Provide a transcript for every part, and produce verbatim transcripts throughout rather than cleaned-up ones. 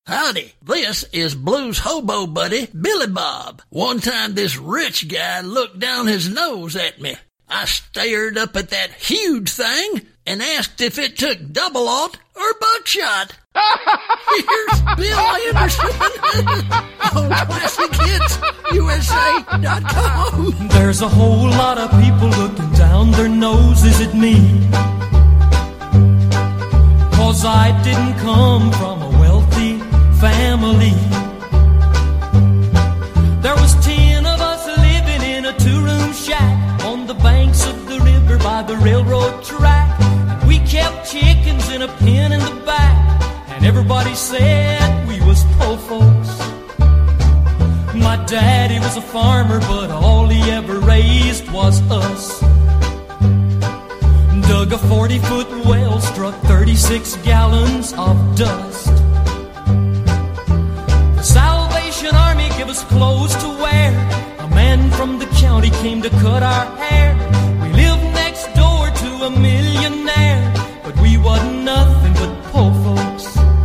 Howdy, this is Blues hobo buddy Billy Bob. One time this rich guy looked down his nose at me. I stared up at that huge thing and asked if it took double aught or buckshot. Here's Bill Anderson on Classic Hits U S A dot com. There's a whole lot of people looking down their noses at me, 'cause I didn't come from a wealthy family. There was ten of us living in a two-room shack on the banks of the river by the railroad track. We kept chickens in a pen in the back, and everybody said we was poor folks. My daddy was a farmer, but all he ever raised was us. Dug a forty-foot well, struck thirty-six gallons of dust. The Salvation Army gave us clothes to wear. A man from the county came to cut our hair. We lived next door to a millionaire, but we wasn't nothing but poor folks.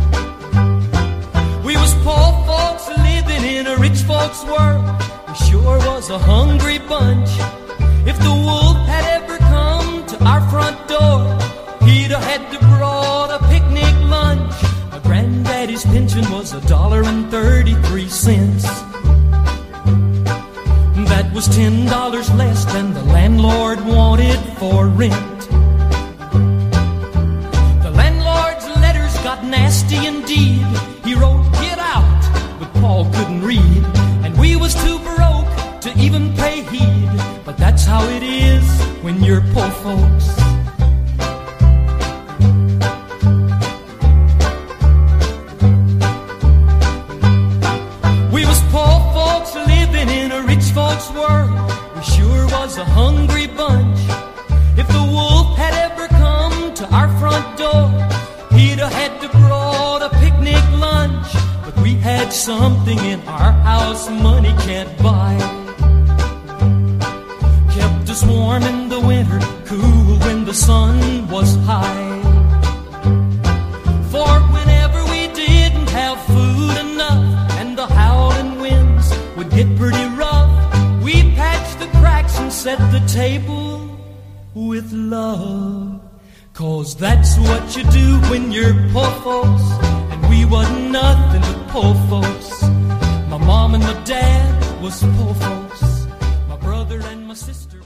We was poor folks living in a rich folks' world. We sure was a hungry bunch. If the wolf had ever come to our front door, he'd have had to brought a picnic lunch. My granddaddy's pension was a dollar and thirty-three cents. That was ten dollars less than the landlord wanted for rent. The landlord's letters got nasty indeed. He wrote, "Get out," but Paul couldn't read, and we was too broke to even pay heed. But that's how it is when you're poor folks. We was poor folks living in a rich folks' world. We sure was a hungry bunch. If the wolf had ever come to our front door, he'd have had to brought a picnic lunch. But we had something in our house money can't buy. Kept us warm in the winter, cool when the sun was high. For whenever we didn't have food enough and the howling winds would get pretty rough, we patched the cracks and set the table with love. 'Cause that's what you do when you're poor folks, and we wasn't nothing but poor folks. My mom and my dad was poor folks. My brother and my sister